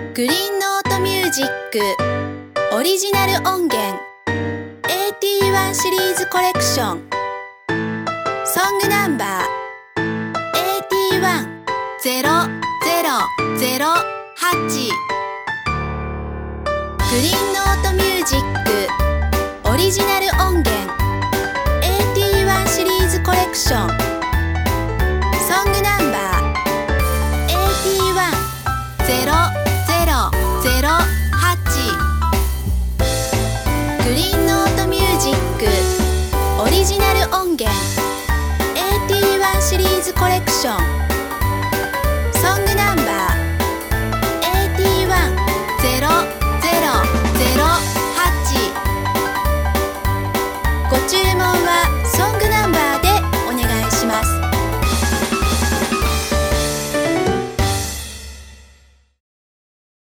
グリーンノートミュージックオリジナル音源 AT1 シリーズコレクションソングナンバー AT10008 グリーンノートミュージックオリジナル音源 AT1 シリーズコレクションソングナンバー AT10008 グリーンノートミュージックオリジナル音源 AT1 シリーズコレクション